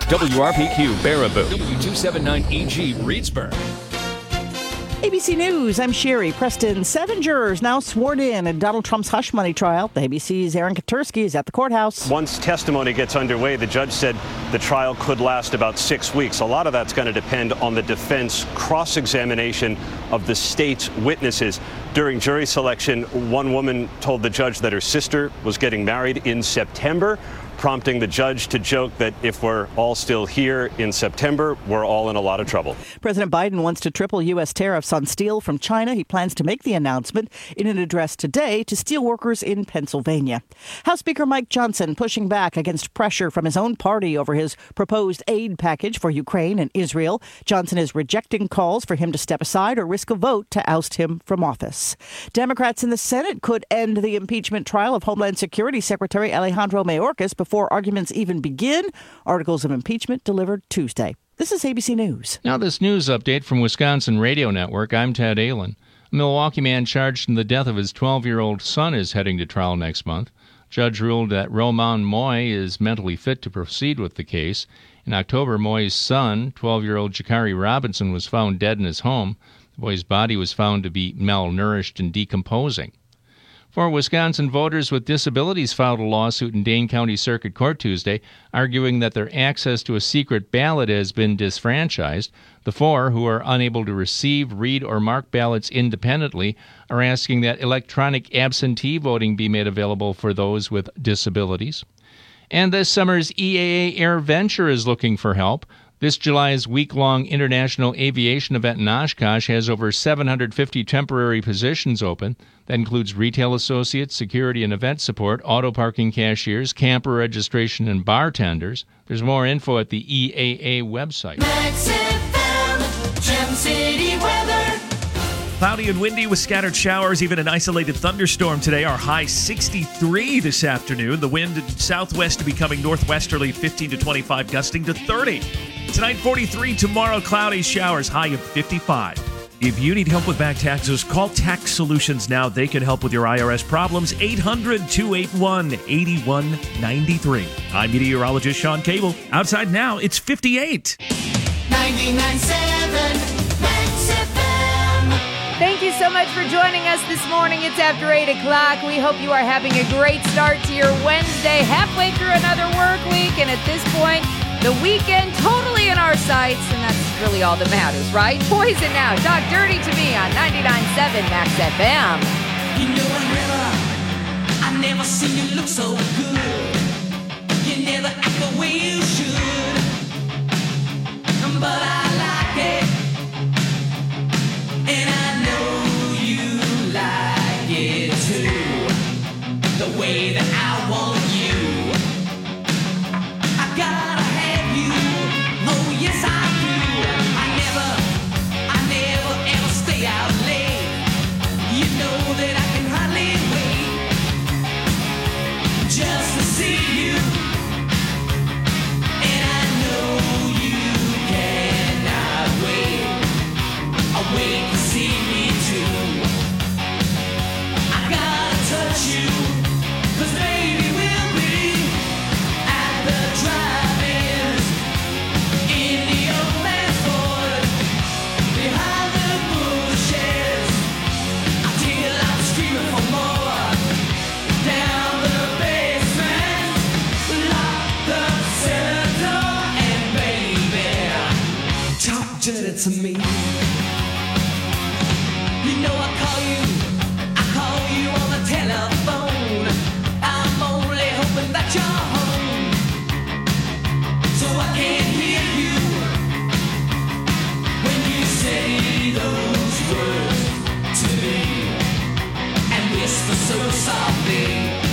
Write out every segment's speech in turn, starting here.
WRPQ Baraboo, W279EG Reedsburg. ABC News, I'm Sherry Preston. 7 jurors now sworn in Donald Trump's hush money trial. The ABC's Aaron Katursky is at the courthouse. Once testimony gets underway, the judge said the trial could last about 6 weeks. A lot of that's going to depend on the defense cross-examination of the state's witnesses. During jury selection, one woman told the judge that her sister was getting married in September, prompting the judge to joke that if we're all still here in September, we're all in a lot of trouble. President Biden wants to triple U.S. tariffs on steel from China. He plans to make the announcement in an address today to steelworkers in Pennsylvania. House Speaker Mike Johnson pushing back against pressure from his own party over his proposed aid package for Ukraine and Israel. Johnson is rejecting calls for him to step aside or risk a vote to oust him from office. Democrats in the Senate could end the impeachment trial of Homeland Security Secretary Alejandro Mayorkas before arguments even begin. Articles of impeachment delivered Tuesday. This is ABC News. Now this news update from Wisconsin Radio Network. I'm Ted Allen. A Milwaukee man charged in the death of his 12-year-old son is heading to trial next month. Judge ruled that Roman Moy is mentally fit to proceed with the case. In October, Moy's son, 12-year-old Jakari Robinson, was found dead in his home. The boy's body was found to be malnourished and decomposing. 4 Wisconsin voters with disabilities filed a lawsuit in Dane County Circuit Court Tuesday, arguing that their access to a secret ballot has been disfranchised. The 4, who are unable to receive, read, or mark ballots independently, are asking that electronic absentee voting be made available for those with disabilities. And this summer's EAA Air Venture is looking for help. This July's week-long international aviation event in Oshkosh has over 750 temporary positions open. That includes retail associates, security and event support, auto parking cashiers, camper registration, and bartenders. There's more info at the EAA website. Max FM, Gem City weather. Cloudy and windy with scattered showers, even an isolated thunderstorm today. Our high 63 this afternoon. The wind southwest becoming northwesterly 15 to 25, gusting to 30. Tonight 43, tomorrow cloudy showers, high of 55. If you need help with back taxes, call Tax Solutions now. They can help with your IRS problems. 800-281-8193. I'm meteorologist Sean Cable. Outside now, it's 58. 99.7 Max FM. Thank you so much for joining us this morning. It's after 8 o'clock. We hope you are having a great start to your Wednesday, halfway through another work week. And at this point, the weekend totally in our sights. And that's really all that matters, right? Poison now. Talk dirty to me on 99.7 Max FM. You know I never seen you look so good. You never act the way you should. But I like it. And I know you like it too. The way that I want you. I gotta have you. Oh yes I do. I never ever stay out late. You know that I can hardly wait just to see you. And I know you cannot wait. I'll wait to see me too. I gotta touch you, 'cause baby we'll be at the drive-ins in the old man's Ford, behind the bushes, until I'm screaming for more. Down the basement, lock the cellar door, and baby, talk dirty to me. You know I call you on the telephone. I'm only hoping that you're home, so I can hear you when you say those words to me, and whisper so softly.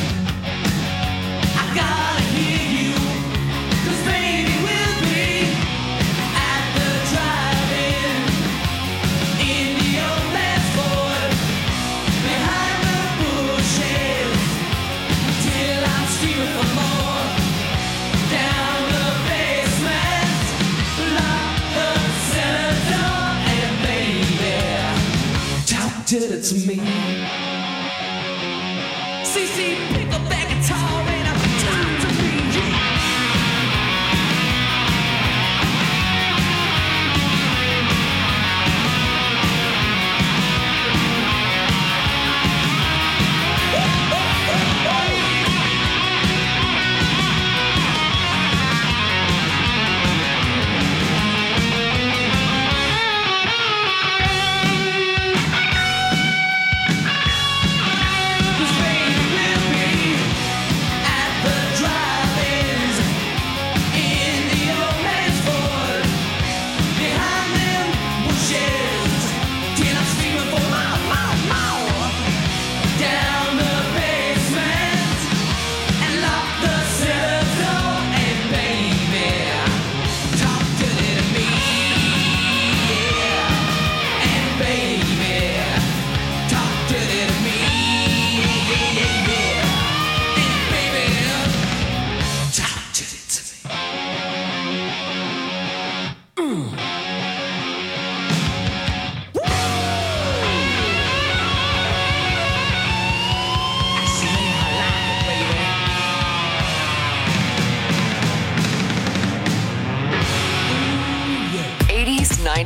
I gotta hear you, 'cause baby we'll be at the drive-in in the old man's Ford, behind the bushes, till I'm screaming for more. Down the basement, lock the cellar door, and baby, talk dirty to me. CC, pick up that guitar and talk to me.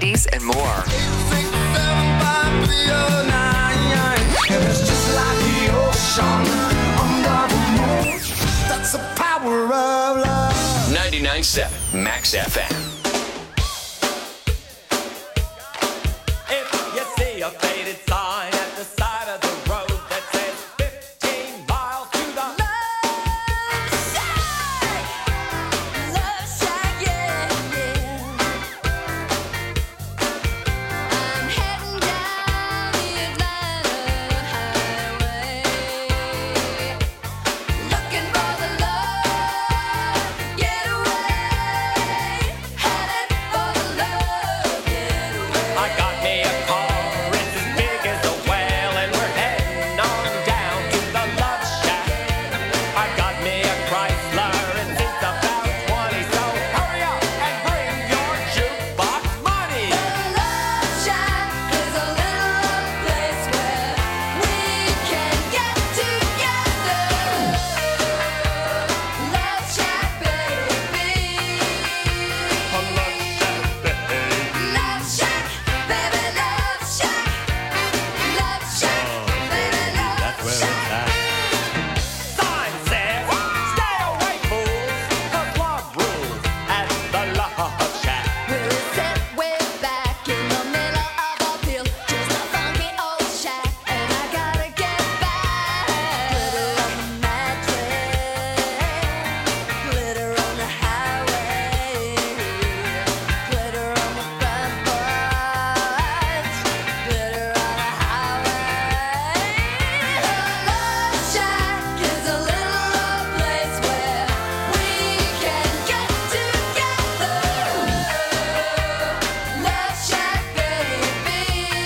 80s, and more. It's just like the ocean under the moon. That's the power of love. 99.7 Max FM. If you see a faded sign at the side of the road that says 15 miles to the Love Shack, yeah, yeah. I'm heading down the Atlanta highway, looking for the love getaway, headed for the love getaway. I got me a car, it's as big as a whale, and we're heading on down to the Love Shack. I got me a Chrysler, and it's about 20, so hurry up and bring your jukebox money. Love Shack is a little place where we can get together. Love Shack, baby. Love Shack, baby, Love Shack. Love Shack, baby, Love Shack. Sign says, stay away, fools, the club rules at the Love Shack. We're set way back in the middle of a field, just a funky old shack, and I gotta get back. Glitter on the mattress, glitter on the highway, glitter on the front porch, glitter on the highway. The Love Shack is a little place where we can get together. Love Shack, baby.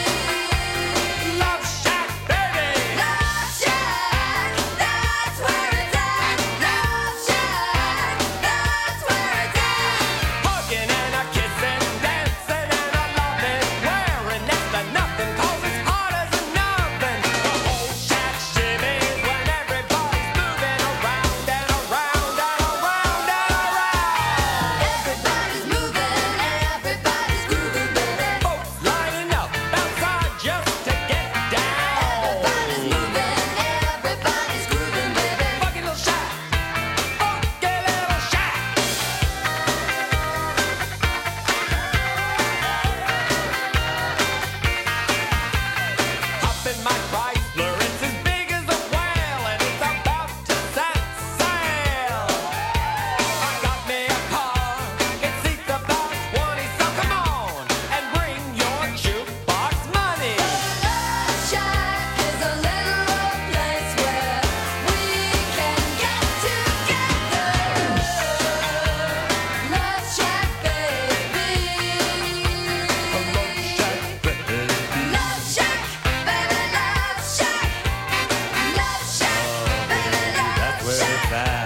Love Shack, baby. Love Shack, that's where it's at. Love Shack, that's where it's at. Hugging and a kissing, dancing and a loving, wearing next to nothing 'cause it's hard as a nothing. The whole shack shimmies when everybody's moving around and around and around and around. Everybody's moving, everybody's grooving, baby. Folks lining up outside just to get down. Everybody's moving, everybody's grooving, baby. Funky little shack, funky little shack. Up in my Chrysler, it's as big as a whale, and it's about to set sail. I got me a car, it seats about 20, so come on and bring your jukebox money. Love Shack is a little place where we can get together. Love Shack, baby. Love Shack, baby, Love Shack. Love Shack, baby, Love Shack.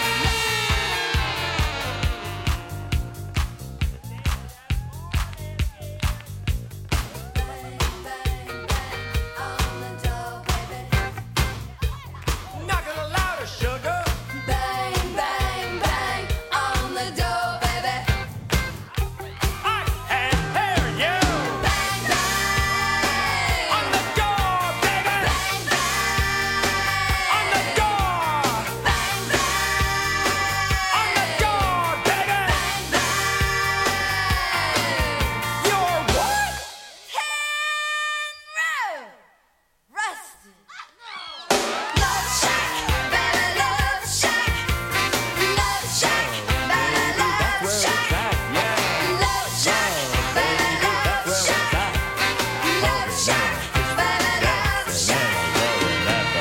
Bang, bang, bang on the door, baby. Knock it louder, sugar. Bang, bang, bang on the door, baby. I can hear you. Bang, bang On the door, baby. bang, bang On the door. bang, bang On the door, baby. bang, bang. You're what? Rusted. Love Shack, baby, Love Shack. Love Shack, baby, Love Shack. Love Shack, baby, Love Shack. Love Shack, baby, Love Shack.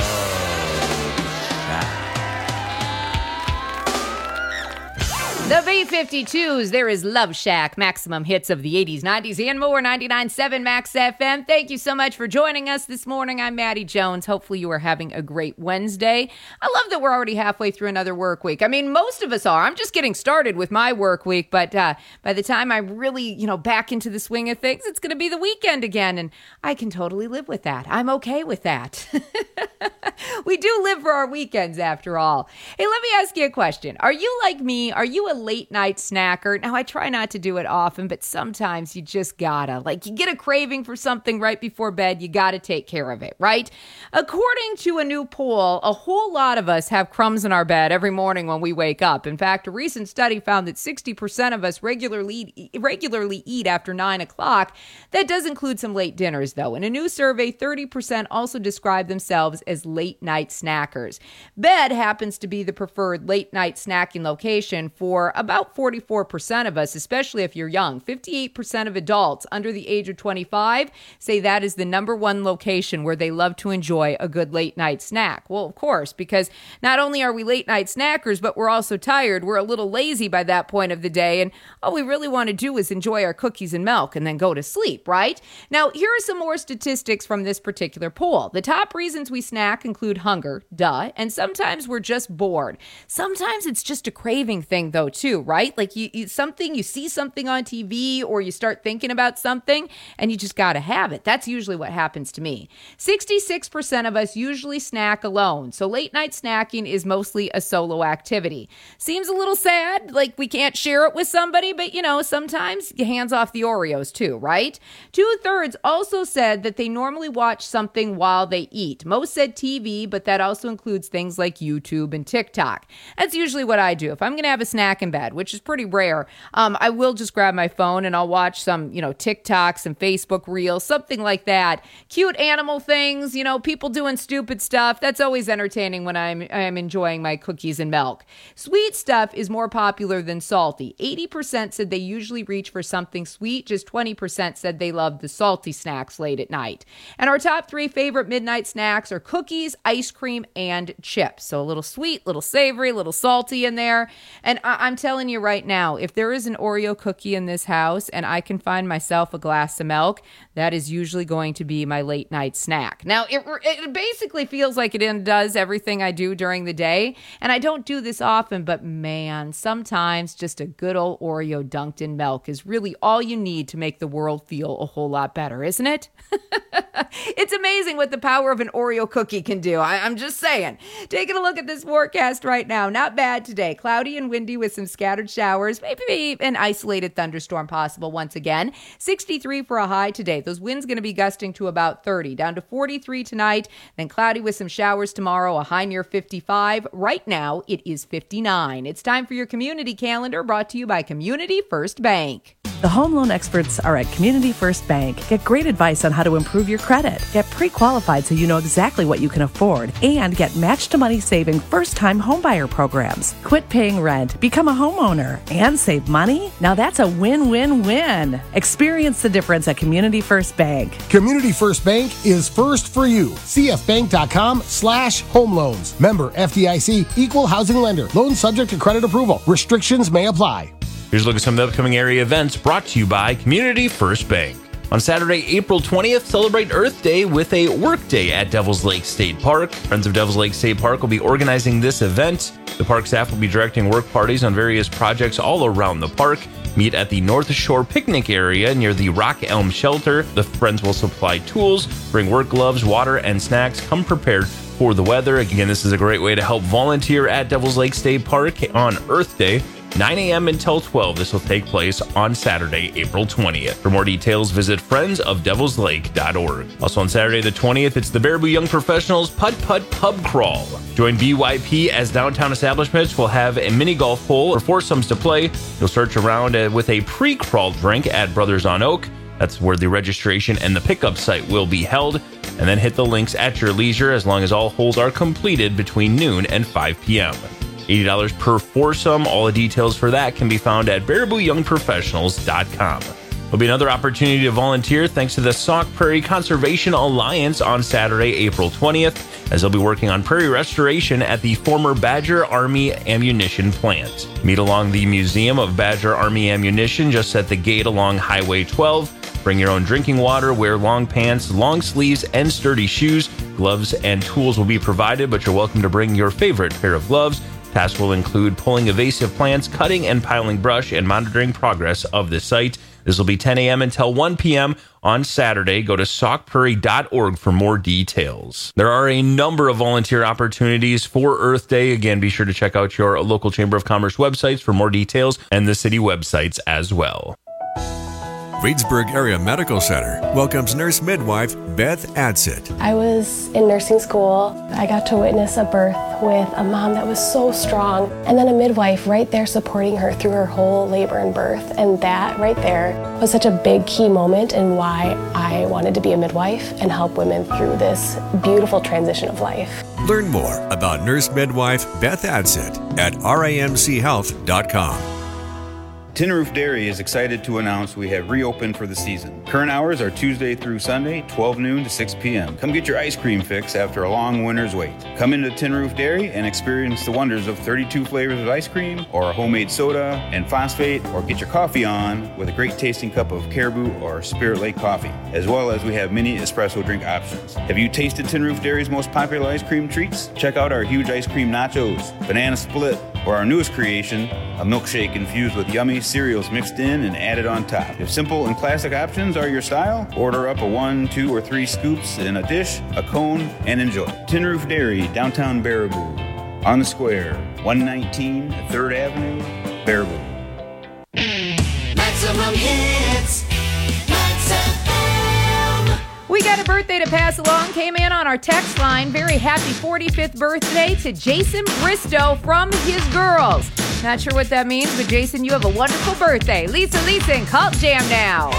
The B-52s, there is Love Shack, maximum hits of the 80s, 90s, and more, 99.7 Max FM. Thank you so much for joining us this morning. I'm Maddie Jones. Hopefully you are having a great Wednesday. I love that we're already halfway through another work week. I mean, most of us are. I'm just getting started with my work week, but by the time I'm really, back into the swing of things, it's going to be the weekend again, and I can totally live with that. I'm okay with that. We do live for our weekends, after all. Hey, let me ask you a question. Are you like me? Are you a late night snacker? Now, I try not to do it often, but sometimes you just gotta. Like, you get a craving for something right before bed, you gotta take care of it, right? According to a new poll, a whole lot of us have crumbs in our bed every morning when we wake up. In fact, a recent study found that 60% of us regularly eat after 9 o'clock. That does include some late dinners, though. In a new survey, 30% also describe themselves as late night snackers. Bed happens to be the preferred late night snacking location for about 44% of us, especially if you're young. 58% of adults under the age of 25 say that is the number one location where they love to enjoy a good late night snack. Well, of course, because not only are we late night snackers, but we're also tired. We're a little lazy by that point of the day, and all we really want to do is enjoy our cookies and milk and then go to sleep, right? Now, here are some more statistics from this particular poll. The top reasons we snack include hunger, and sometimes we're just bored. Sometimes it's just a craving thing, though, too, right? Like you see something on TV, or you start thinking about something and you just got to have it. That's usually what happens to me. 66% of us usually snack alone. So late night snacking is mostly a solo activity. Seems a little sad, like we can't share it with somebody, but sometimes hands off the Oreos too, right? 2/3 also said that they normally watch something while they eat. Most said TV, but that also includes things like YouTube and TikTok. That's usually what I do. If I'm going to have a snack in bed, which is pretty rare, I will just grab my phone and I'll watch some, TikToks and Facebook Reels, something like that. Cute animal things, people doing stupid stuff. That's always entertaining when I'm enjoying my cookies and milk. Sweet stuff is more popular than salty. 80% said they usually reach for something sweet. Just 20% said they love the salty snacks late at night. And our top 3 favorite midnight snacks are cookies, ice cream, and chips. So a little sweet, little savory, little salty in there. And I'm telling you right now, if there is an Oreo cookie in this house and I can find myself a glass of milk, that is usually going to be my late night snack. Now, it basically feels like it does everything I do during the day. And I don't do this often, but man, sometimes just a good old Oreo dunked in milk is really all you need to make the world feel a whole lot better, isn't it? It's amazing what the power of an Oreo cookie can do. I'm just saying. Taking a look at this forecast right now. Not bad today. Cloudy and windy with some scattered showers. Maybe an isolated thunderstorm possible once again. 63 for a high today. Those winds going to be gusting to about 30. Down to 43 tonight. Then cloudy with some showers tomorrow. A high near 55. Right now, it is 59. It's time for your community calendar, brought to you by Community First Bank. The home loan experts are at Community First Bank. Get great advice on how to improve your credit. Get pre-qualified so you know exactly what you can afford. And get match-to-money saving first-time homebuyer programs. Quit paying rent, become a homeowner, and save money? Now that's a win-win-win. Experience the difference at Community First Bank. Community First Bank is first for you. cfbank.com/home loans. Member FDIC, equal housing lender. Loans subject to credit approval. Restrictions may apply. Here's a look at some of the upcoming area events brought to you by Community First Bank. On Saturday, April 20th, celebrate Earth Day with a work day at Devil's Lake State Park. Friends of Devil's Lake State Park will be organizing this event. The park staff will be directing work parties on various projects all around the park. Meet at the North Shore picnic area near the Rock Elm Shelter. The friends will supply tools, bring work gloves, water, and snacks. Come prepared for the weather. Again, this is a great way to help volunteer at Devil's Lake State Park on Earth Day. 9 a.m. until 12. This will take place on Saturday, April 20th. For more details, visit friendsofdevilslake.org. Also on Saturday the 20th, it's the Baraboo Young Professionals Putt Putt Pub Crawl. Join BYP as downtown establishments will have a mini golf hole or foursomes to play. You'll search around with a pre-crawl drink at Brothers on Oak. That's where the registration and the pickup site will be held. And then hit the links at your leisure as long as all holes are completed between noon and 5 p.m. $80 per foursome. All the details for that can be found at BarabooYoungProfessionals.com. There'll be another opportunity to volunteer thanks to the Sauk Prairie Conservation Alliance on Saturday, April 20th, as they'll be working on prairie restoration at the former Badger Army Ammunition Plant. Meet along the Museum of Badger Army Ammunition just at the gate along Highway 12. Bring your own drinking water, wear long pants, long sleeves, and sturdy shoes. Gloves and tools will be provided, but you're welcome to bring your favorite pair of gloves. Tasks will include pulling invasive plants, cutting and piling brush, and monitoring progress of the site. This will be 10 a.m. until 1 p.m. on Saturday. Go to saukprairie.org for more details. There are a number of volunteer opportunities for Earth Day. Again, be sure to check out your local Chamber of Commerce websites for more details and the city websites as well. Reedsburg Area Medical Center welcomes nurse midwife Beth Adsit. I was in nursing school. I got to witness a birth with a mom that was so strong, and then a midwife right there supporting her through her whole labor and birth. And that right there was such a big key moment in why I wanted to be a midwife and help women through this beautiful transition of life. Learn more about nurse midwife Beth Adsit at rimchealth.com. Tin Roof Dairy is excited to announce we have reopened for the season. Current hours are Tuesday through Sunday, 12 noon to 6 p.m. Come get your ice cream fix after a long winter's wait. Come into Tin Roof Dairy and experience the wonders of 32 flavors of ice cream, or a homemade soda and phosphate, or get your coffee on with a great tasting cup of Caribou or Spirit Lake coffee, as well as we have mini espresso drink options. Have you tasted Tin Roof Dairy's most popular ice cream treats? Check out our huge ice cream nachos, banana split, or our newest creation, a milkshake infused with yummy cereals mixed in and added on top. If simple and classic options are your style, order up a 1, 2, or 3 scoops in a dish, a cone, and enjoy. Tin Roof Dairy, downtown Baraboo, on the square, 119 3rd Avenue, Baraboo. Maximum hits. Max FM. We got a birthday to pass along. Came in on our text line. Very happy 45th birthday to Jason Bristow from his girls. Not sure what that means, but Jason, you have a wonderful birthday. Lisa and Cult Jam now.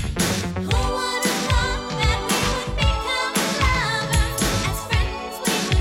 Who would've thought that we would become lovers? As friends we would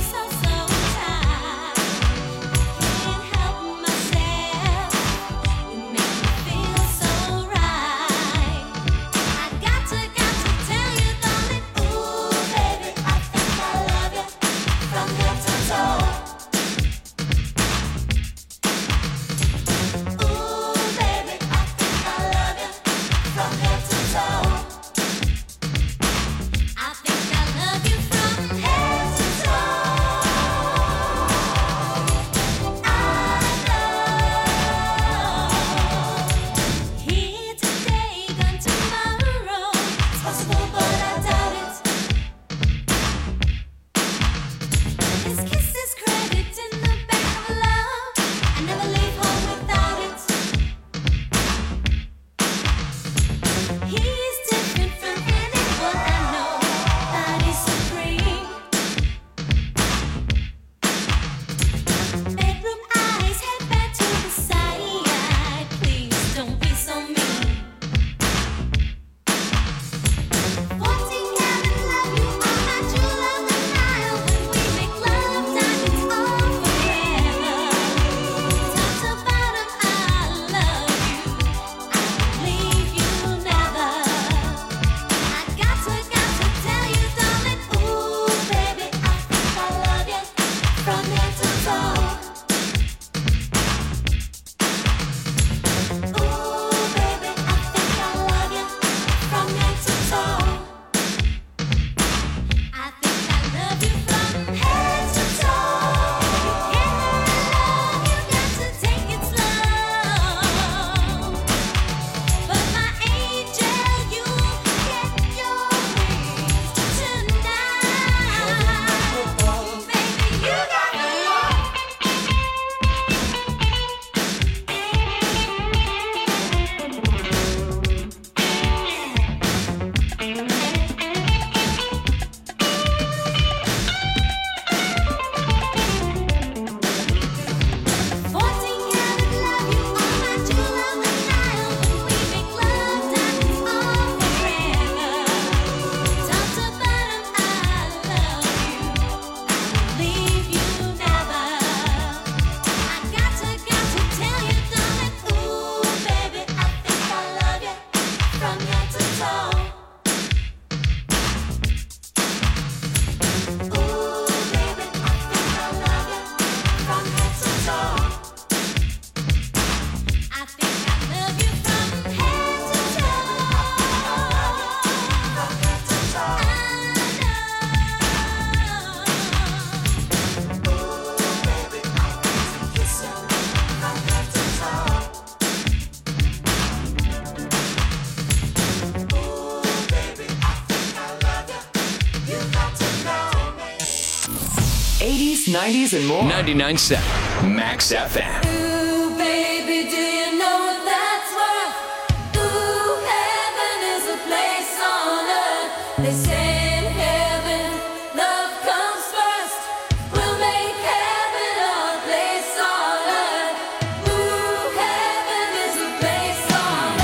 80s, 90s, and more. 99.7 Max FM. Ooh, baby, do you know what that's worth? Ooh, heaven is a place on earth. They say in heaven, love comes first. We'll make heaven a place on earth. Ooh, heaven is a place on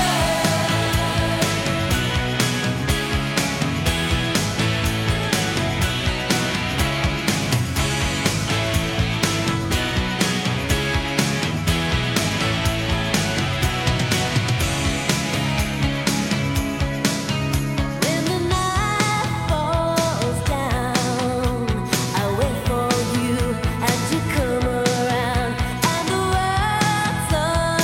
When the night falls down, I wait for you and you come around, and the world's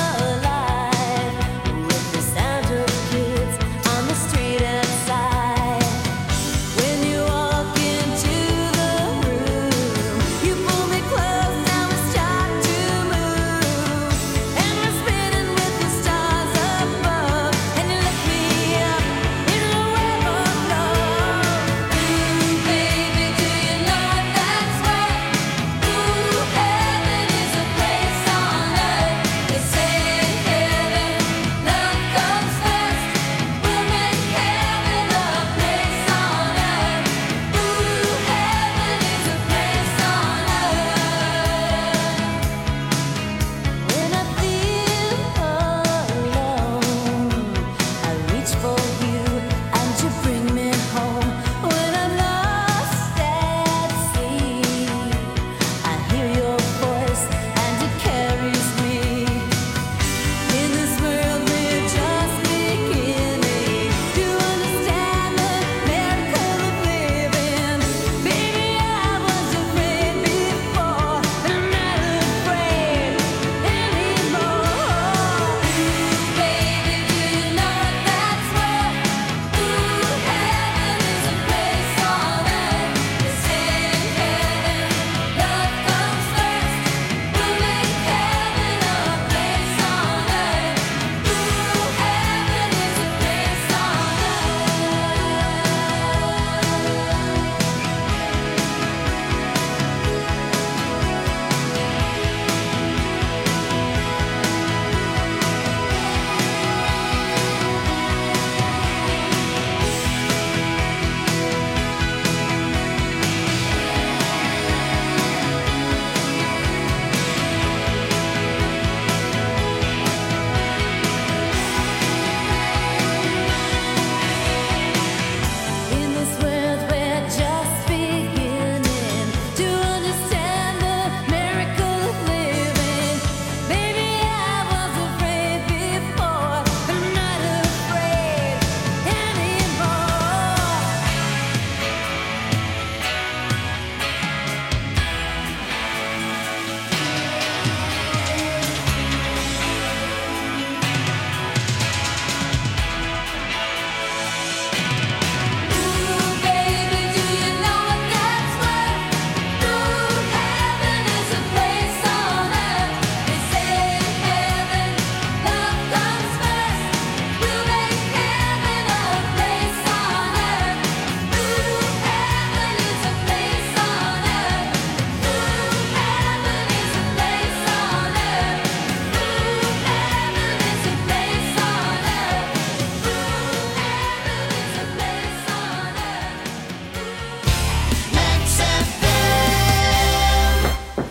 alive with the sound of kids on the street outside. When you walk into the room, you pull me close, now we start to move, and we're spinning with the stars above, and you lift me up in a web of love. Ooh, baby, do you know what that's worth? Ooh, heaven is a place on earth. They say in heaven, love comes first. We'll make heaven a place on earth. Ooh, heaven is a place on earth. When I feel alone, I reach for you and you bring me home. When I'm lost at sea, I hear your voice and it carries me. In this world we're just beginning to understand the miracle of living. Baby, I was afraid before, but I'm not afraid anymore. Ooh, baby, do you know what that's worth? Ooh, heaven is a place on earth. They say in heaven, love comes first. We'll make heaven a place on earth. Ooh, heaven is a place on In this world we're just beginning to understand the miracle of living. Baby, I was afraid before, but I'm not afraid anymore. Ooh, baby, do you know what that's worth? Ooh, heaven is a place on earth. They say in heaven, love comes first. We'll make heaven a place on earth. Ooh, heaven is a place on earth. Ooh, heaven is a place on earth. Ooh, heaven is a place on earth. Ooh, heaven is a place on earth. Max FM.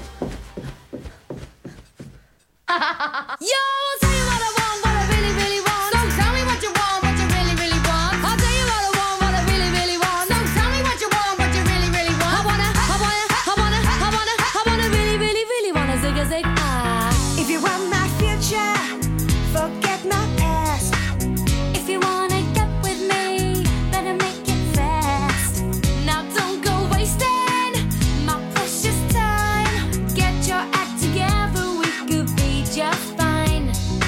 Yo, I'll tell you what I want, what I really, really want. So tell me what you want, what you really, really want. I'll tell you what I want, what I really, really want. So tell me what you want, what you really, really want. I wanna really, really, really wanna zig a zig. If you want my future, forget my past. If you wanna get with me, better make it fast. Now don't go wasting my precious time. Get your act together, we could be just fine.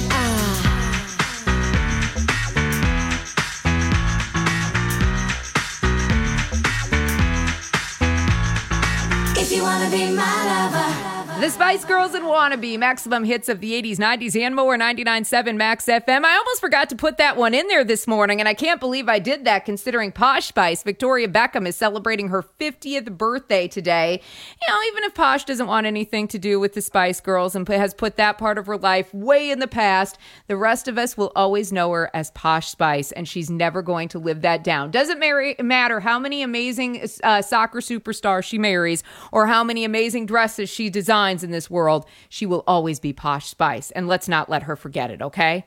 If you wanna be my lover. The Spice Girls and Wannabe, maximum hits of the 80s, 90s, and more, 99.7 Max FM. I almost forgot to put that one in there this morning, and I can't believe I did that considering Posh Spice, Victoria Beckham, is celebrating her 50th birthday today. You know, even if Posh doesn't want anything to do with the Spice Girls and has put that part of her life way in the past, the rest of us will always know her as Posh Spice, and she's never going to live that down. Doesn't matter how many amazing soccer superstars she marries or how many amazing dresses she designs in this world, she will always be Posh Spice, and let's not let her forget it, okay?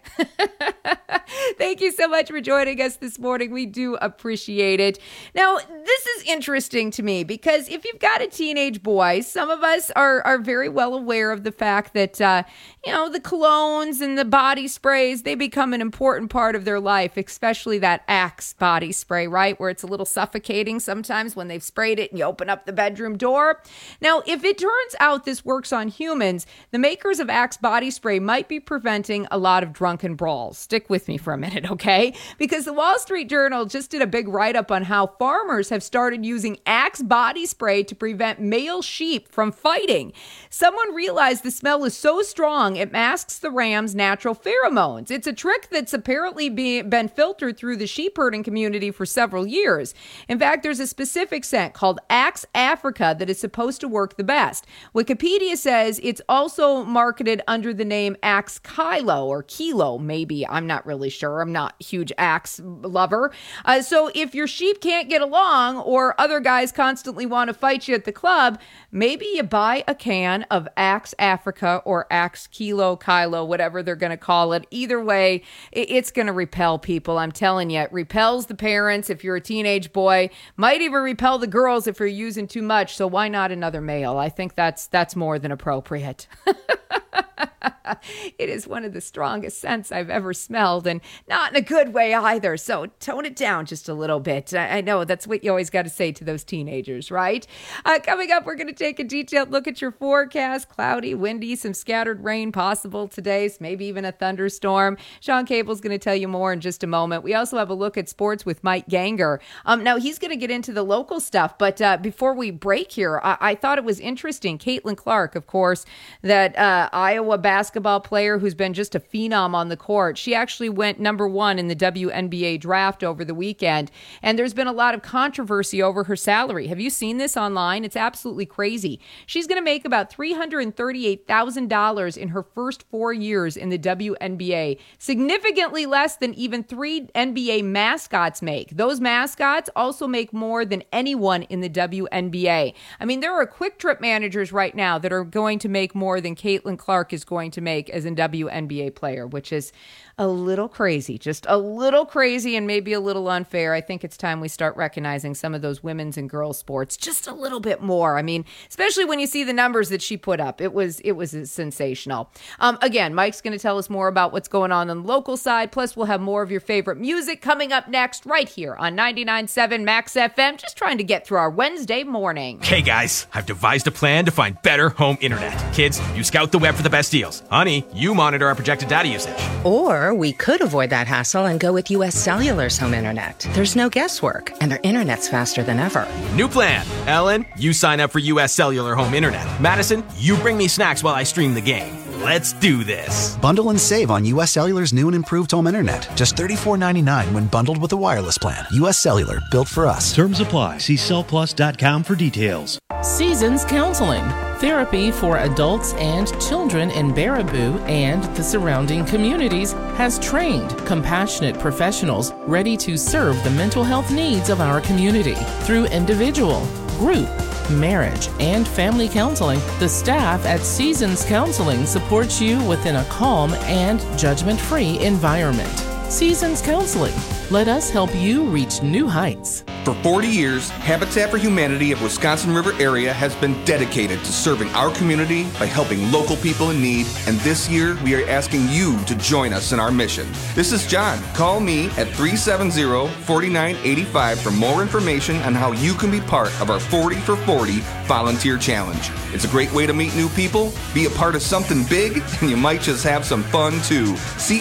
Thank you so much for joining us this morning. We do appreciate it. Now, this is interesting to me because if you've got a teenage boy, some of us are very well aware of the fact that, the colognes and the body sprays, they become an important part of their life, especially that Axe body spray, right? Where it's a little suffocating sometimes when they've sprayed it and you open up the bedroom door. Now, if it turns out this works on humans, the makers of Axe body spray might be preventing a lot of drunken brawls. Stick with me for a minute, okay? Because the Wall Street Journal just did a big write-up on how farmers have started using Axe body spray to prevent male sheep from fighting. Someone realized the smell is so strong it masks the ram's natural pheromones. It's a trick that's apparently been filtered through the sheep herding community for several years. In fact, there's a specific scent called Axe Africa that is supposed to work the best. Wikipedia says it's also marketed under the name Axe Kilo or Kilo, maybe. I'm not really sure. I'm not a huge Axe lover. So if your sheep can't get along or other guys constantly want to fight you at the club, maybe you buy a can of Axe Africa or Axe Kilo, whatever they're going to call it. Either way, it's going to repel people. I'm telling you, it repels the parents if you're a teenage boy. Might even repel the girls if you're using too much. So why not another male? I think that's more than appropriate. It is one of the strongest scents I've ever smelled, and not in a good way either. So tone it down just a little bit. I know that's what you always got to say to those teenagers, right? Coming up, we're going to take a detailed look at your forecast. Cloudy, windy, some scattered rain possible today, so maybe even a thunderstorm. Sean Cable's going to tell you more in just a moment. We also have a look at sports with Mike Ganger. Now, he's going to get into the local stuff, but before we break here, I thought it was interesting. Caitlin Clark, of course, that Iowa basketball player who's been just a phenom on the court. She actually went number 1 in the WNBA draft over the weekend, and there's been a lot of controversy over her salary. Have you seen this online? It's absolutely crazy. She's going to make about $338,000 in her first 4 years in the WNBA, significantly less than even 3 NBA mascots make. Those mascots also make more than anyone in the WNBA. I mean, there are Quick Trip managers right now that are going to make more than Caitlin Clark is going to make as a WNBA player, which is a little crazy, just a little crazy and maybe a little unfair. I think it's time we start recognizing some of those women's and girls sports just a little bit more. I mean, especially when you see the numbers that she put up, it was sensational. Again, Mike's going to tell us more about what's going on the local side. Plus, we'll have more of your favorite music coming up next right here on 99.7 Max FM. Just trying to get through our Wednesday morning. Hey guys, I've devised a plan to find better home internet. Kids, you scout the web for the best deals. Honey, you monitor our projected data usage. Or we could avoid that hassle and go with U.S. Cellular's home internet. There's no guesswork, and their internet's faster than ever. New plan. Ellen, you sign up for U.S. Cellular home internet. Madison, you bring me snacks while I stream the game. Let's do this. Bundle and save on U.S. Cellular's new and improved home internet. Just $34.99 when bundled with a wireless plan. U.S. Cellular, built for us. Terms apply. See cellplus.com for details. Seasons Counseling. Therapy for adults and children in Baraboo and the surrounding communities has trained, compassionate professionals ready to serve the mental health needs of our community. Through individual, group, marriage, and family counseling, the staff at Seasons Counseling supports you within a calm and judgment-free environment. Seasons Counseling, Let us help you reach new heights. For 40 years, Habitat for Humanity of Wisconsin River Area has been dedicated to serving our community by helping local people in need, and this year we are asking you to join us in our mission. This is John. Call me at 370-4985 for more information on how you can be part of our 40 for 40 volunteer challenge. It's a great way to meet new people, be a part of something big, and you might just have some fun too. See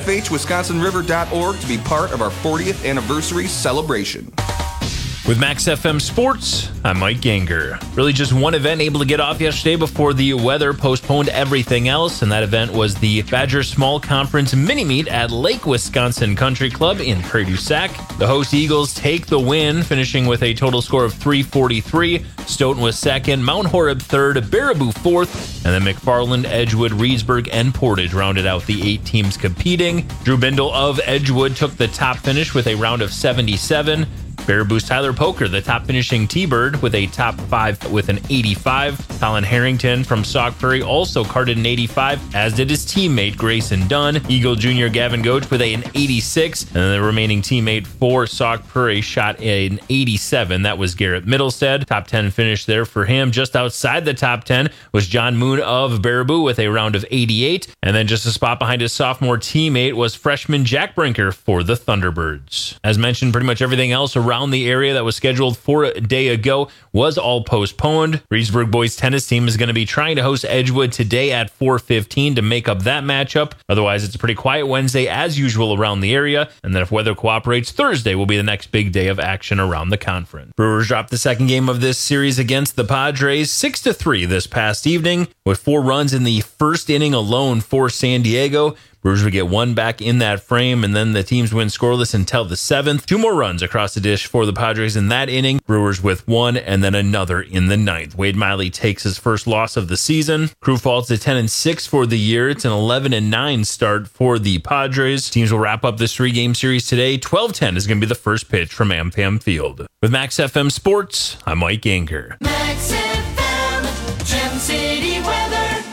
hfhwisconsinriver.org to be part of our 40th anniversary celebration. With Max FM Sports, I'm Mike Ganger. Really just one event able to get off yesterday before the weather postponed everything else, and that event was the Badger Small Conference Mini-Meet at Lake Wisconsin Country Club in Prairie du Sac. The host Eagles take the win, finishing with a total score of 343. Stoughton was second, Mount Horeb third, Baraboo fourth, and then McFarland, Edgewood, Reedsburg, and Portage rounded out the 8 teams competing. Drew Bindle of Edgewood took the top finish with a round of 77. Baraboo's Tyler Poker, the top finishing T-Bird, with a top 5 with an 85. Colin Harrington from Sauk Prairie also carded an 85, as did his teammate Grayson Dunn. Eagle Jr. Gavin Goach with an 86, and then the remaining teammate for Sauk Prairie shot an 87. That was Garrett Middlestead. Top 10 finish there for him. Just outside the top 10 was John Moon of Baraboo with a round of 88, and then just a spot behind his sophomore teammate was freshman Jack Brinker for the Thunderbirds. As mentioned, pretty much everything else around the area that was scheduled for a day ago was all postponed. Reedsburg boys tennis team is going to be trying to host Edgewood today at 4:15 to make up that matchup. Otherwise, it's a pretty quiet Wednesday as usual around the area. And then if weather cooperates, Thursday will be the next big day of action around the conference. Brewers dropped the second game of this series against the Padres 6-3 this past evening with 4 runs in the first inning alone for San Diego. Brewers would get 1 back in that frame, and then the teams went scoreless until the 7th. 2 more runs across the dish for the Padres in that inning. Brewers with 1, and then another in the 9th. Wade Miley takes his first loss of the season. Crew falls to 10-6 for the year. It's an 11-9 start for the Padres. Teams will wrap up this 3-game series today. 12:10 is going to be the first pitch from AmFam Field. With Max FM Sports, I'm Mike Ganger. Max FM, Gem City weather.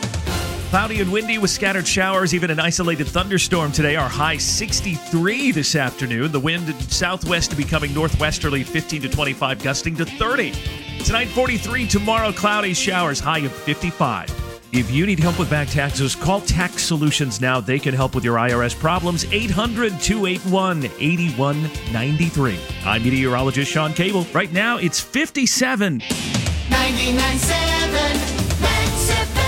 Cloudy and windy with scattered showers, even an isolated thunderstorm today. Our high 63 this afternoon. The wind southwest becoming northwesterly, 15 to 25, gusting to 30. Tonight, 43. Tomorrow, cloudy showers, high of 55. If you need help with back taxes, call Tax Solutions now. They can help with your IRS problems. 800-281-8193. I'm meteorologist Sean Cable. Right now, it's 57. 99.7 Max FM.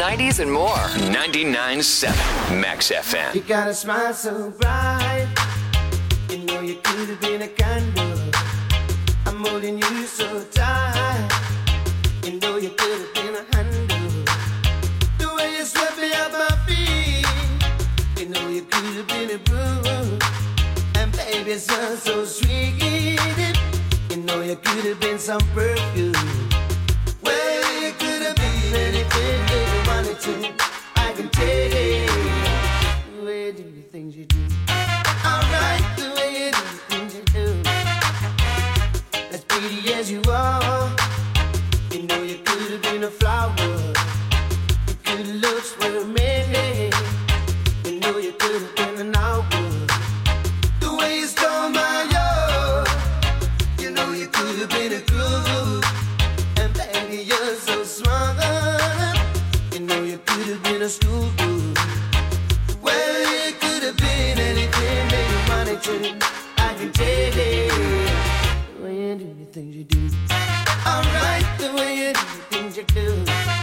90s, and more. 99.7 Max FM. You got a smile so bright. You know you could have been a candle. I'm holding you so tight. You know you could have been a handle. The way you swept me off my feet. You know you could have been a broom. And baby, it sounds so sweet. You know you could have been some perfume. Well, you could have been anything that you wanted to. I can tell you. The way you do the things you do. Alright, the way you do the things you do. As pretty as you are. You know you could have been a flower. Your good looks were made. You know you could have been an hour. The way you stole my heart. You know you could have been a groove. And baby, you're so smart. You know you could have been a school boo. Well, you could have been anything that you wanted to. I can tell you. The way you do the things you do. Alright, the way you do the things you do.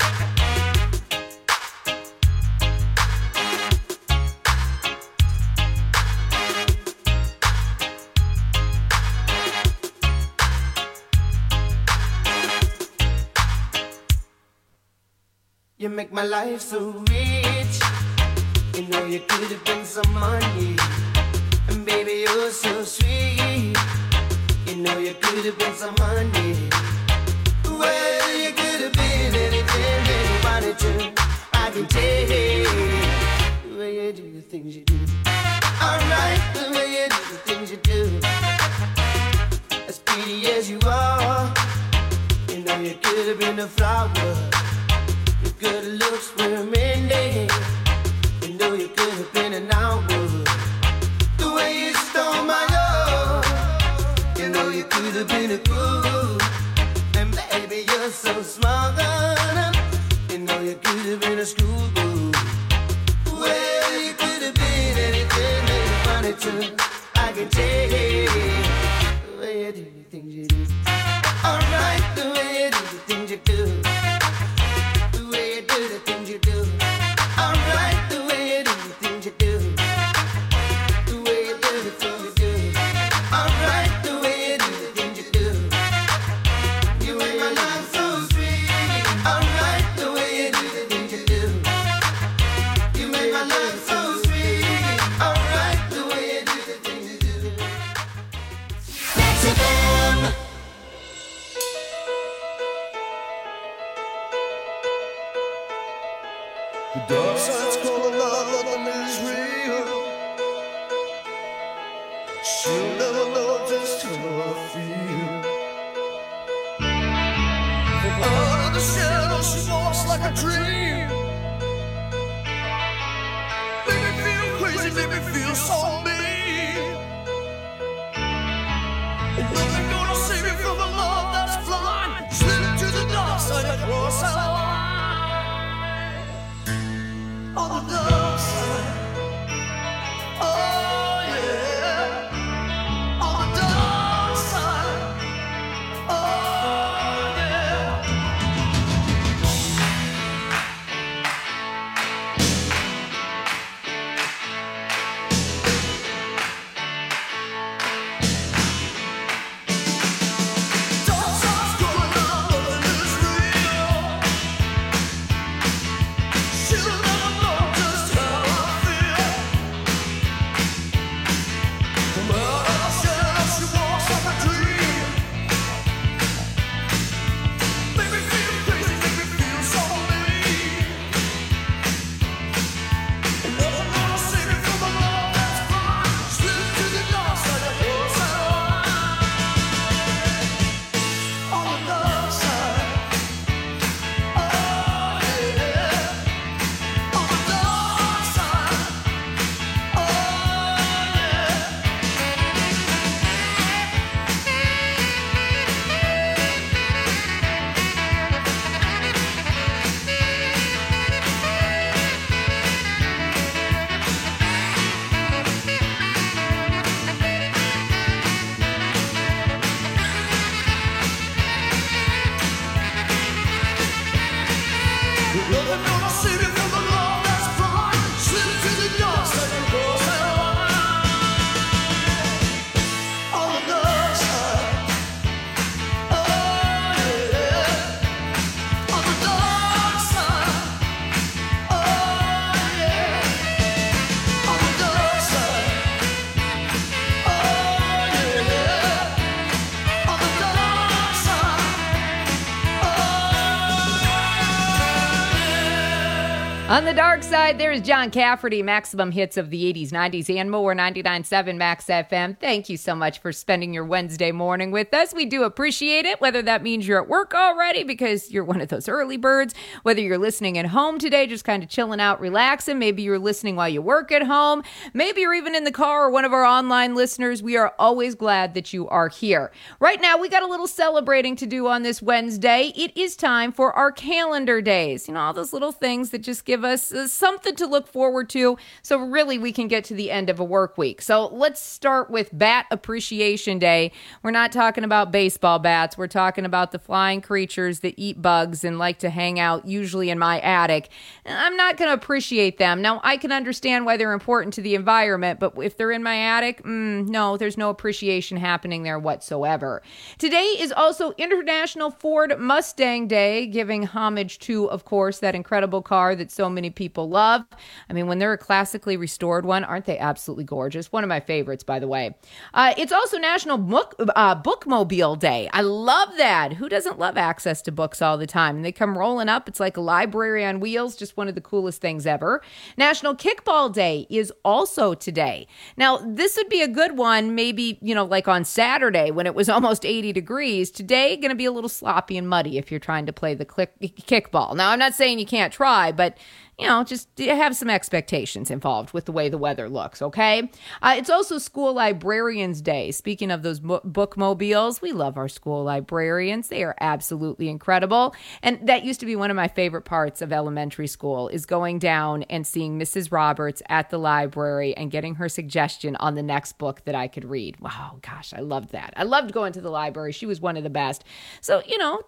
You make my life so rich. You know you could have been some money. And baby, you're so sweet. You know you could have been some money. Well, you could have been anything that you wanted to. I can tell you. The way you do the things you do. Alright, the way you do the things you do. As pretty as you are. You know you could have been a flower. Your good looks were mending. You know you could have been an hour. The way you stole my love. You know you could have been a groove. And baby, you're so smart. You know you could have been a schoolboy. Well, you could have been anything that you wanted to. I can tell you. The way you do the things you do. Alright, the way you do the things you do. The way you do the things you do. Alright, the way you do the things you do. The way you do the things you do. Alright, the way you do the things you do. You make my life so sweet. Alright, the way you do the things you do. You make my life so sweet. Alright, the way you do the things you do. Max FM. The dark side's calling out, nothing is real. She'll never know just how I feel. From out of the shadows, she walks like a dream. Make me feel crazy, make me feel so mean. Ain't nothing gonna save me from a love that's blind. Slip to the dark side and cross our line. On the dark side, oh yeah. On the dark side, oh yeah. On the dark side, there's John Cafferty, maximum hits of the 80s, 90s, and more, 99.7 Max FM. Thank you so much for spending your Wednesday morning with us. We do appreciate it, whether that means you're at work already because you're one of those early birds, whether you're listening at home today, just kind of chilling out, relaxing. Maybe you're listening while you work at home. Maybe you're even in the car or one of our online listeners. We are always glad that you are here. Right now, we got a little celebrating to do on this Wednesday. It is time for our calendar days. You know, all those little things that just give us something to look forward to, so really we can get to the end of a work week. So let's start with Bat Appreciation Day. We're not talking about baseball bats. We're talking about the flying creatures that eat bugs and like to hang out usually in my attic. I'm not going to appreciate them. Now, I can understand why they're important to the environment, but if they're in my attic, no, there's no appreciation happening there whatsoever. Today is also International Ford Mustang Day, giving homage to, of course, that incredible car that so many people love. I mean, when they're a classically restored one, aren't they absolutely gorgeous? One of my favorites, by the way. It's also National Bookmobile Day. I love that. Who doesn't love access to books all the time? And they come rolling up. It's like a library on wheels, just one of the coolest things ever. National Kickball Day is also today. Now, this would be a good one, maybe, like on Saturday when it was almost 80 degrees. Today, going to be a little sloppy and muddy if you're trying to play the kickball. Now, I'm not saying you can't try, but just have some expectations involved with the way the weather looks, okay? It's also School Librarians Day. Speaking of those bookmobiles, we love our school librarians. They are absolutely incredible. And that used to be one of my favorite parts of elementary school, is going down and seeing Mrs. Roberts at the library and getting her suggestion on the next book that I could read. Wow, gosh, I loved that. I loved going to the library. She was one of the best. So,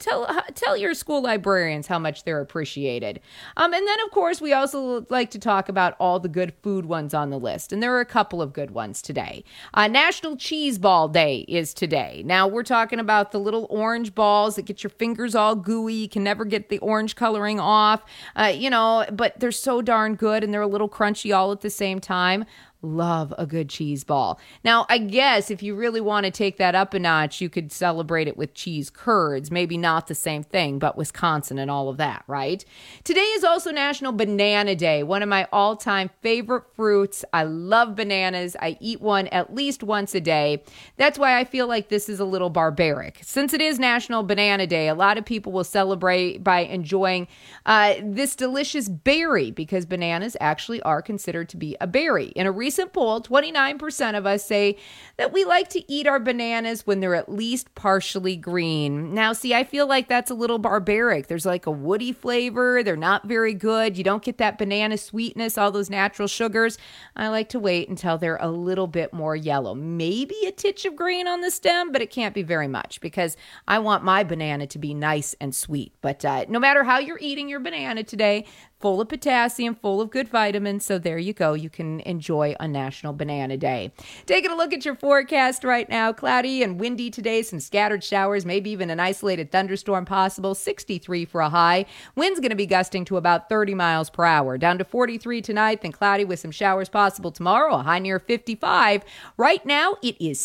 tell your school librarians how much they're appreciated. And then, of course, we also like to talk about all the good food ones on the list, and there are a couple of good ones today. National Cheese Ball Day is today. Now, we're talking about the little orange balls that get your fingers all gooey. You can never get the orange coloring off, but they're so darn good, and they're a little crunchy all at the same time. Love a good cheese ball. Now, I guess if you really want to take that up a notch, you could celebrate it with cheese curds. Maybe not the same thing, but Wisconsin and all of that, right? Today is also National Banana Day, one of my all-time favorite fruits. I love bananas. I eat one at least once a day. That's why I feel like this is a little barbaric. Since it is National Banana Day, a lot of people will celebrate by enjoying this delicious berry, because bananas actually are considered to be a berry. In a recent poll, 29% of us say that we like to eat our bananas when they're at least partially green. Now, see, I feel like that's a little barbaric. There's like a woody flavor. They're not very good. You don't get that banana sweetness, all those natural sugars. I like to wait until they're a little bit more yellow. Maybe a titch of green on the stem, but it can't be very much, because I want my banana to be nice and sweet. But no matter how you're eating your banana today, full of potassium, full of good vitamins. So there you go. You can enjoy on National Banana Day. Taking a look at your forecast right now. Cloudy and windy today. Some scattered showers, maybe even an isolated thunderstorm possible. 63 for a high. Wind's going to be gusting to about 30 miles per hour. Down to 43 tonight, then cloudy with some showers possible tomorrow. A high near 55. Right now, it is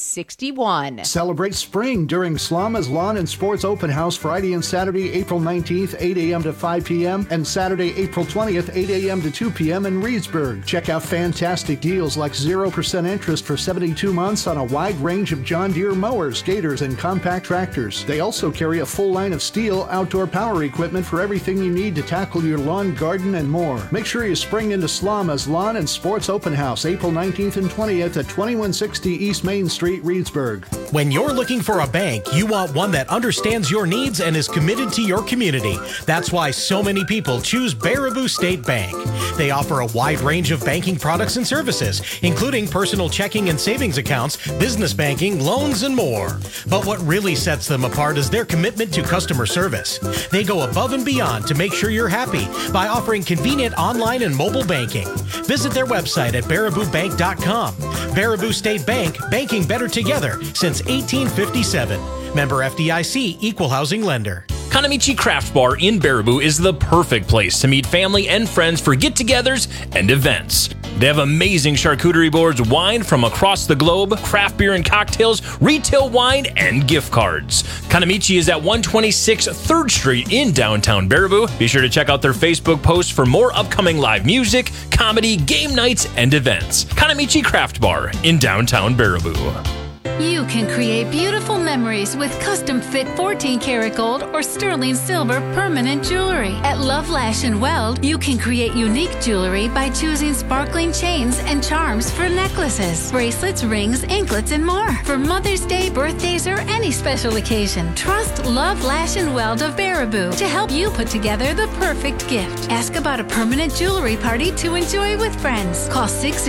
61. Celebrate spring during Slama's Lawn and Sports Open House Friday and Saturday, April 19th, 8 a.m. to 5 p.m. and Saturday, April 20th, 8 a.m. to 2 p.m. in Reedsburg. Check out fantastic deals like 0% interest for 72 months on a wide range of John Deere mowers, gators, and compact tractors. They also carry a full line of Steel outdoor power equipment for everything you need to tackle your lawn, garden, and more. Make sure you spring into Slama's Lawn and Sports Open House, April 19th and 20th at 2160 East Main Street, Reedsburg. When you're looking for a bank, you want one that understands your needs and is committed to your community. That's why so many people choose Baraboo State Bank. They offer a wide range of banking products and services, including personal checking and savings accounts, business banking, loans, and more. But what really sets them apart is their commitment to customer service. They go above and beyond to make sure you're happy by offering convenient online and mobile banking. Visit their website at baraboobank.com. Baraboo State Bank, banking better together since 1857. Member FDIC, Equal Housing Lender. Kanamichi Craft Bar in Baraboo is the perfect place to meet family and friends for get-togethers and events. They have amazing charcuterie boards, wine from across the globe, craft beer and cocktails, retail wine, and gift cards. Kanamichi is at 126 3rd Street in downtown Baraboo. Be sure to check out their Facebook posts for more upcoming live music, comedy, game nights, and events. Kanamichi Craft Bar in downtown Baraboo. You can create beautiful memories with custom fit 14 karat gold or sterling silver permanent jewelry. At Love Lash and Weld, you can create unique jewelry by choosing sparkling chains and charms for necklaces, bracelets, rings, anklets, and more. For Mother's Day, birthdays, or any special occasion, trust Love Lash and Weld of Baraboo to help you put together the perfect gift. Ask about a permanent jewelry party to enjoy with friends. Call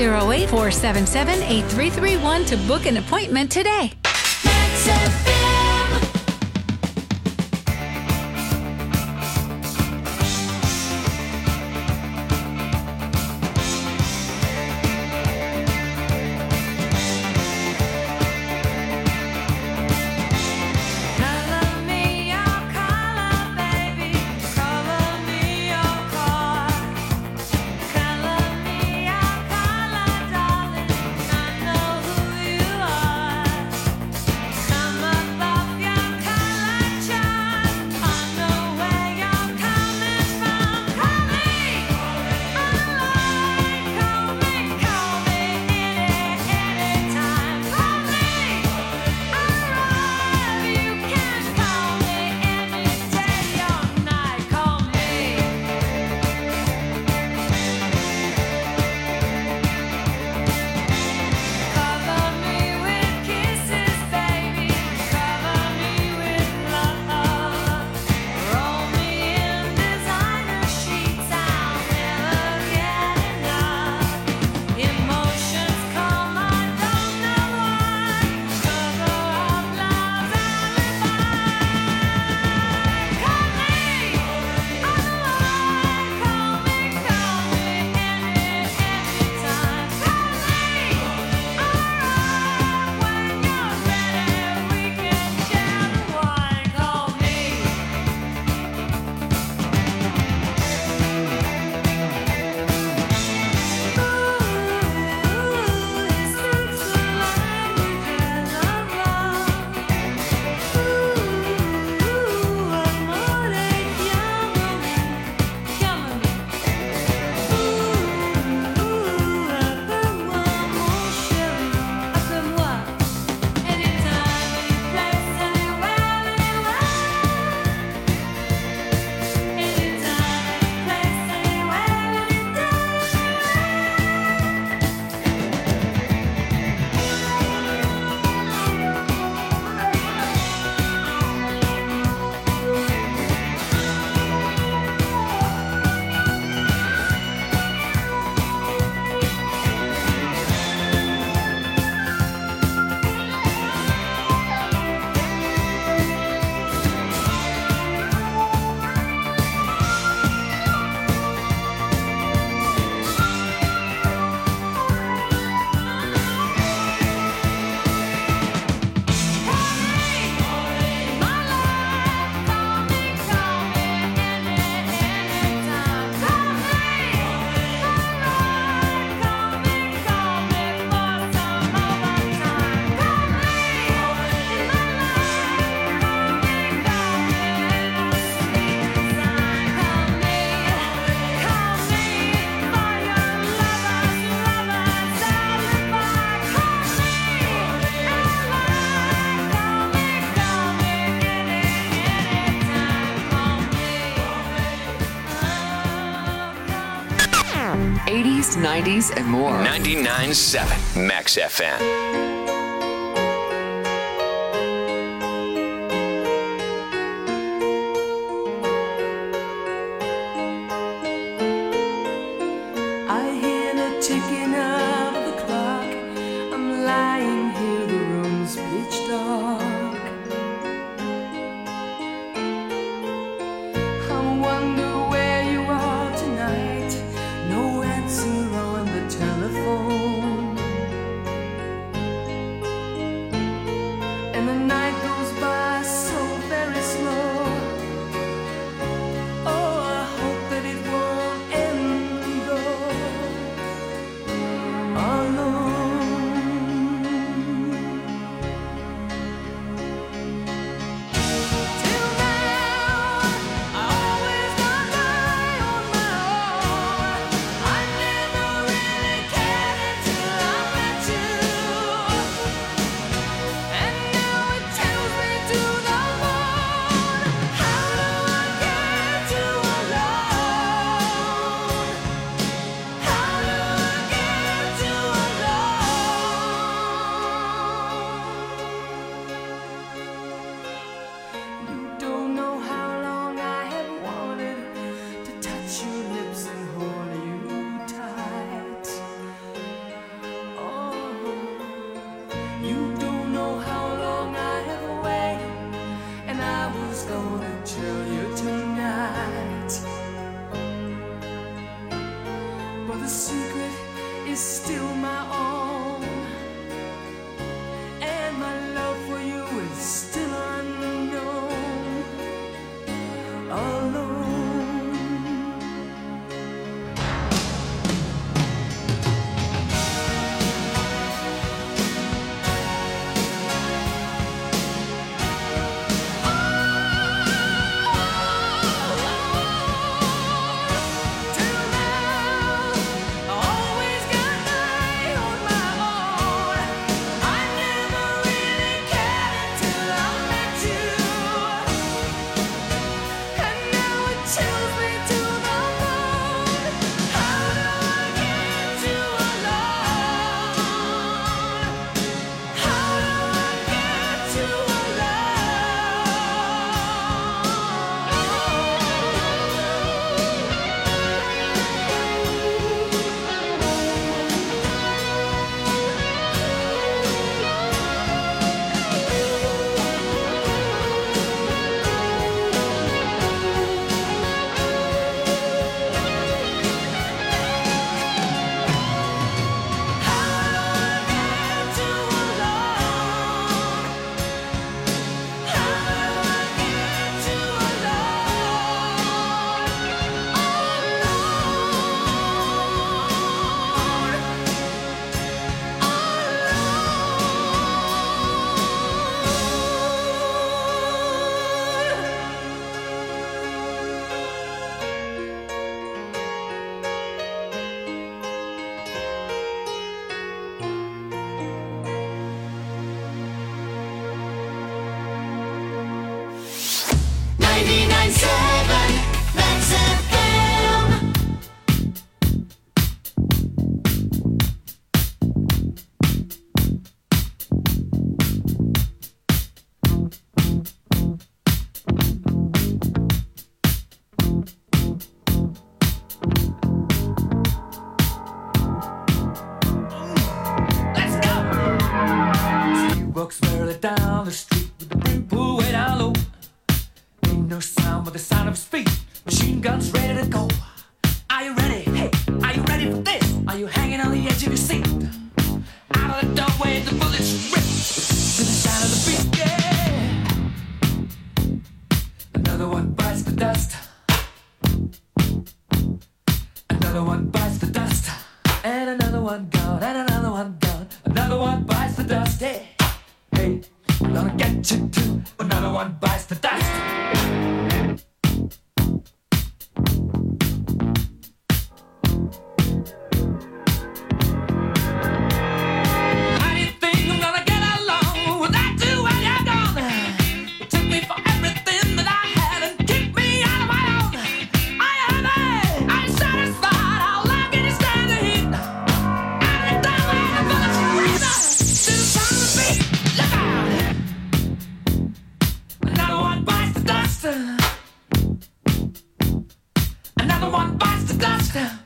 608-477-8331 to book an appointment today. '80s, '90s, and more. 99.7 Max FM. Telephone. Walks merrily down the street with the brim pulled way down low. Ain't no sound but the sound of his feet. Machine guns ready to go. Are you ready? Hey, are you ready for this? Are you hanging on the edge of your seat? Out of the doorway, the bullets rip to the sound of the beat. Yeah. Another one bites the dust. Another one bites the dust. And another one gone. And another one gone. Another one bites the dust. Hey. Hey, I'm gonna get you too. Another one bites the dust. How do you think I'm gonna get along without you when you're gone? You took me for everything that I had and kicked me out of my own. Are you happy? Are you satisfied? How long can you stand the heat? Out of the doorway, the bullets rip to the sound of the beat. Look out! Another one bites the dust. Another one bites the dust.